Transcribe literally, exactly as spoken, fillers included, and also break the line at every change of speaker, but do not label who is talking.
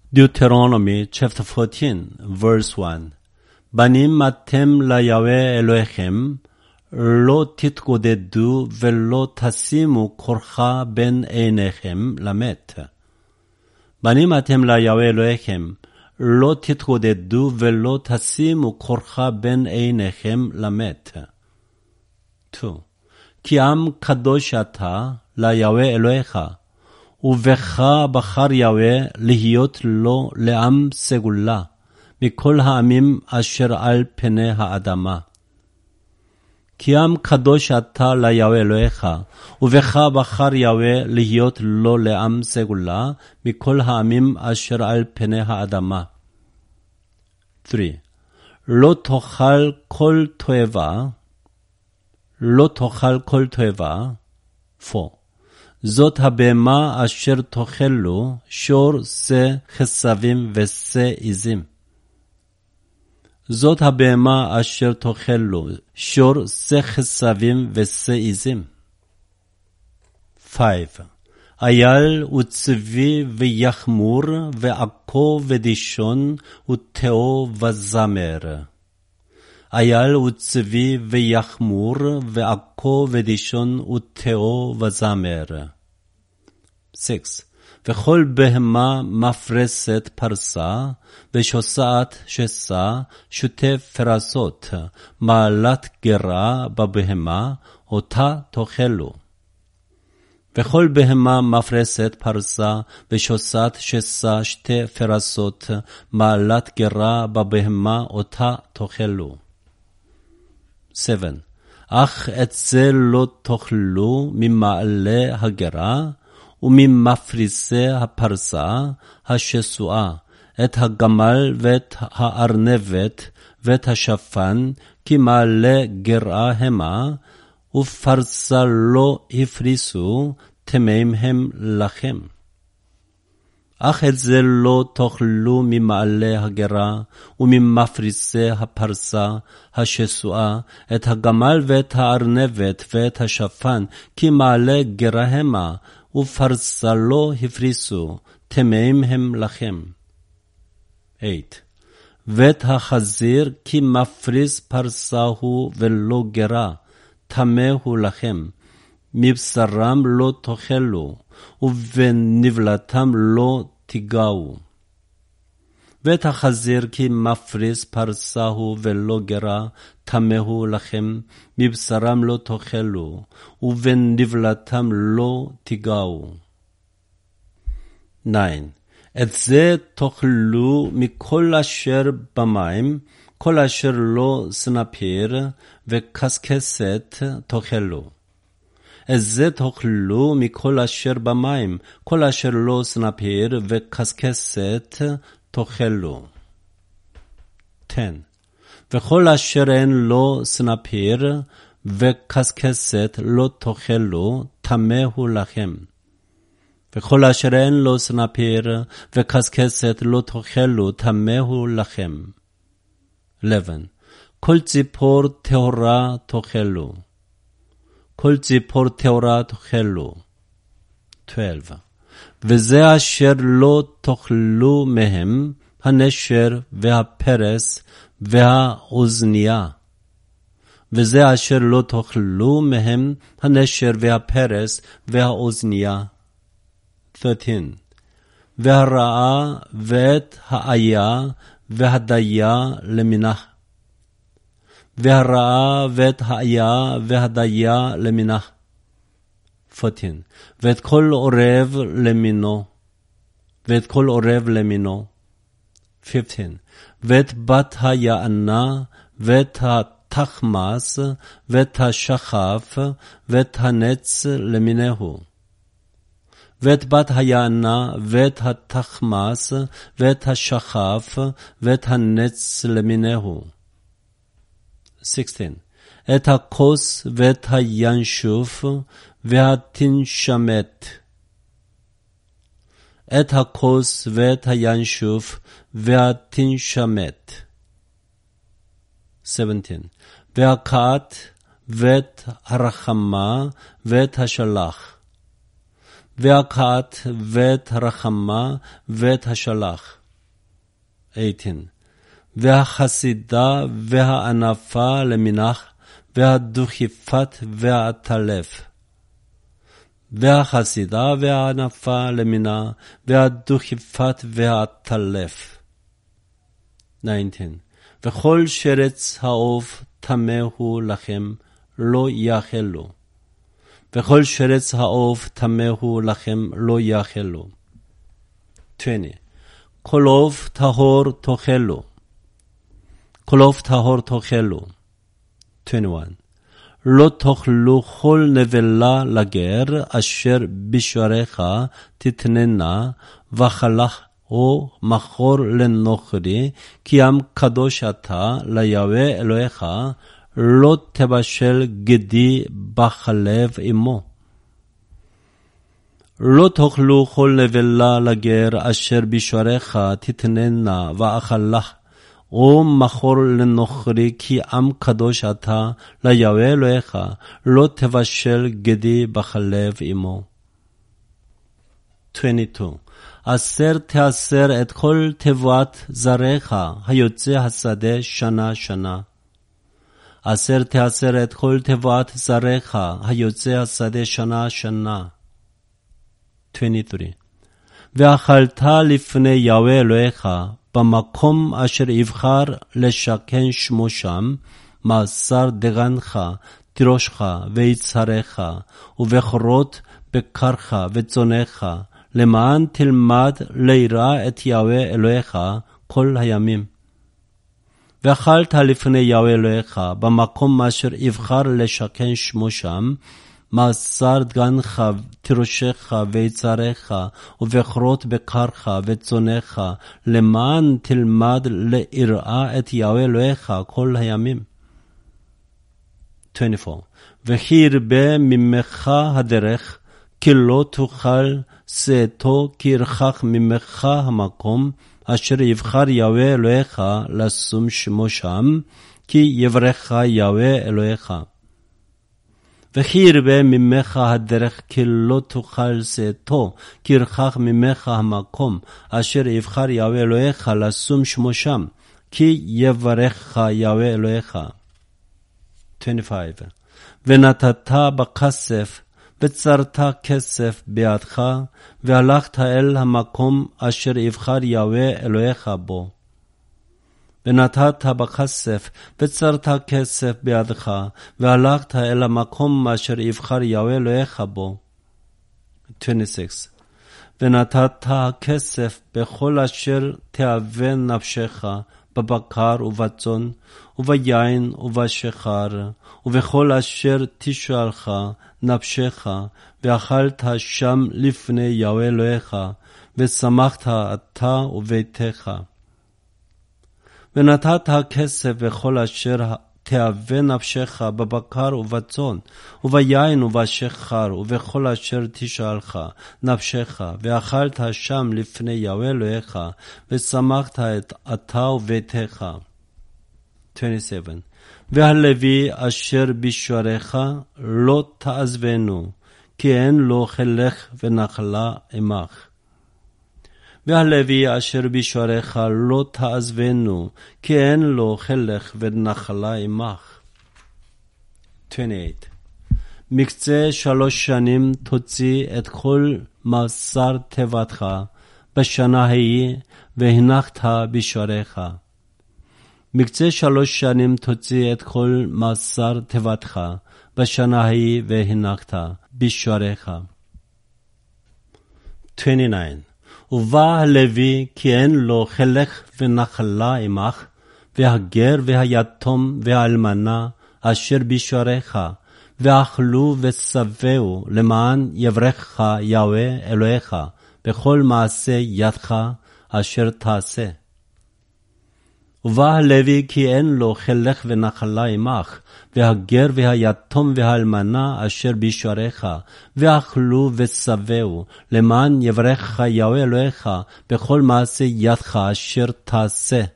Deuteronomy chapter fourteen, verse one. בנים אתם ליהוה אלוהיכם, לא תתגודדו ולא תשימו כורחה בין עיניכם למת. בנים אתם ליהוה אלוהיכם, לא תתגודדו ולא תשימו כורחה בין עיניכם למת. two. כי עם קדוש אתה ליהוה אלוהיך, ובך בחר יהוה להיות לו לעם סגולה, מכל העמים אשר על פני האדמה. כי עם קדוש אתה ליהוה אלוהיך, ובך בחר יהוה להיות לו לעם סגולה, מכל העמים אשר על פני האדמה. three. לא תאכל כל תועבה, לא תאכל כל תועבה. four. זאת הבהמה אשר תאכלו, שור, שא, חסבים ושא עזים. זאת הבהמה אשר תאכלו, שור, שא, חסבים ושא עזים. five. אייל וצבי ויחמור ועכו ודישון ותאו וזמר. אייל וצבי ויחמור ועכו ודישון ותאו וזמר. six. וכל בהמה מפרסת פרסה, ושוסעת שסה, שוטף פרסות, מעלת גרה בבהמה, אותה תאכלו. וכל בהמה מפרסת פרסה, ושוסעת שסה, שתי פרסות, מעלת גרה בבהמה, אותה תאכלו. seven. אך את זה לא תאכלו ממעלה הגרה, וממפריסי הפרסה השסועה, את הגמל ואת הארנבת ואת השפן, כי מעלה גרה המה, ופרסה לא הפריסו, טמאים הם לכם. אך את זה לא תאכלו ממעלה הגרה, וממפריסי הפרסה השסועה, את הגמל ואת הארנבת ואת השפן, כי מעלה גרה המה, ופרסה לא הפריסו, טמאים הם לכם. eight. ואת החזיר, כי מפריס פרסה הוא ולא גרה, טמא הוא לכם. מבשרם לא תאכלו, ובנבלתם לא תיגעו. ואת החזיר, כי מפריס פרסה הוא ולא גרה, טמא הוא לכם. מבשרם לא תאכלו, ובנבלתם לא תיגעו. nine. את זה תאכלו מכל אשר במים, כל אשר לא סנפיר וקסקסת תאכלו. את זה תאכלו מכל אשר במים, כל אשר לא סנפיר וקסקסת תאכלו. ten. וכל אשר אין לו סנפיר וקסקסת לא תאכלו, טמא הוא לכם. וכל אשר אין לו סנפיר וקסקסת לא תאכלו, טמא הוא לכם. eleven. כל ציפור טהורה תאכלו. כל ציפור טהורה תאכלו. twelve. וזה אשר לא תאכלו מהם, הנשר והפרס והאוזניה. וזה אשר לא תאכלו מהם, הנשר והפרס והאוזניה. thirteen. והרעה ואת האיה והדיה למינך. והרעה ואת האיה והדיה למינך. fourteen. ואת כל עורב למינו. ואת כל עורב למינו. fifteen. ואת בת היענה ואת התחמס ואת השחף ואת הנץ למינהו. ואת בת היענה ואת התחמס ואת השחף ואת הנץ למינהו. sixteen. את הכוס ואת הינשוף והתנשמת. את הכוס ואת הינשוף והתנשמת. seventeen. והקעת ואת הרחמה ואת השלח. והקהת ואת הרחמה ואת השלח. שמונה. והחסידה והענפה למנח והדוכיפת והעטלף. והחסידה והענפה למנח והדוכיפת והעטלף. תשע. וכל שרץ העוף טמא הוא לכם, לא יאכלו. וכל שרץ העוף טמא הוא לכם, לא יאכלו. עשרים. כל עוף טהור תאכלו. כל עוף טהור תאכלו. עשרים ואחת. לא תאכלו כל נבלה לגר אשר בשעריך תתננה וחלך או מחור לנוכרי, כי עם קדוש אתה ליהוה אלוהיך, לא תבשל גדי בחלב עמו. לא תאכלו כל נבלה לגר אשר בשעריך תתננה ואכלך או מחור לנוכרי, כי עם קדוש אתה ליהוה אלוהיך, לא תבשל גדי בחלב עמו. עשרים ושתיים. אסר תאסר את כל תבואת זרעך היוצא השדה שנה שנה. אסר תאסר את כל תבואת זרעך היוצא השדה שנה שנה. עשרים ושלוש. ואכלת לפני יהוה אלוהיך במקום אשר יבחר לשכן שמו שם, מאסר דגנך, תירושך ויצהריך, ובכורות בקרך וצונך, למען תלמד לירא את יהוה אלוהיך כל הימים. ואכלת לפני יהוה אלוהיך במקום אשר יבחר לשכן שמו שם, מאסר דגנך, תירושך ויצהריך, ובכורות בקרך וצונך, למען תלמד לירא את יהוה אלוהיך כל הימים. עשרים וארבע. וכי ירבה ממך הדרך, כי לא תוכל שאתו, כי ירחק ממך המקום אשר יבחר יהוה אלוהיך לשום שמו שם, כי יברך יהוה אלוהיך. וכי ירבה ממך הדרך, כי לא תוכל שאתו, כי ירחק ממך המקום אשר יבחר יהוה אלוהיך לשום שמו שם, כי יברך יהוה אלוהיך. עשרים וחמש. ונתת בכסף וצרת כסף בידך, והלכת אל המקום אשר יבחר יהוה אלוהיך בו. ונתת בכסף וצרת כסף בידך, והלכת אל המקום אשר יבחר יהוה אלוהיך בו. עשרים ושש. ונתת כסף בכל אשר תאווה נפשך, בבקר ובצאן, וביין ובשחר, ובכל אשר תשאלך נפשך, ואכלת שם לפני יהוה אלוהיך, ושמחת אתה וביתך. ונתת כסף בכל אשר תאווה נפשך, בבקר ובצאן, וביין ובשחר, ובכל אשר תשאלך נפשך, ואכלת שם לפני יהוה אלוהיך, ושמחת אתה וביתך. עשרים ושבע. והלוי אשר בשעריך לא תעזבנו, כי אין לו חלק ונחלה עמך. והלוי אשר בשעריך לא תעזבנו, כי אין לו חלק ונחלה עמך. עשרים ושמונה. מקצה שלוש שנים תוציא את כל מאסר תיבתך בשנה ההיא, והנחת בשעריך. מקצה שלוש שנים תוציא את כל מאסר תיבתך בשנה ההיא, והנחת בשעריך. עשרים ותשע. ובא הלוי כי אין לו חלק ונחלה עמך, והגר והיתום והאלמנה אשר בשעריך, ואכלו ושבעו, למען יברך יהוה אלוהיך בכל מעשה ידך אשר תעשה. ובא הלוי כי אין לו חלק ונחלה עמך, והגר והיתום והאלמנה אשר בשעריך, ואכלו ושבעו, למען יברך יהוה אלוהיך בכל מעשה ידך אשר תעשה.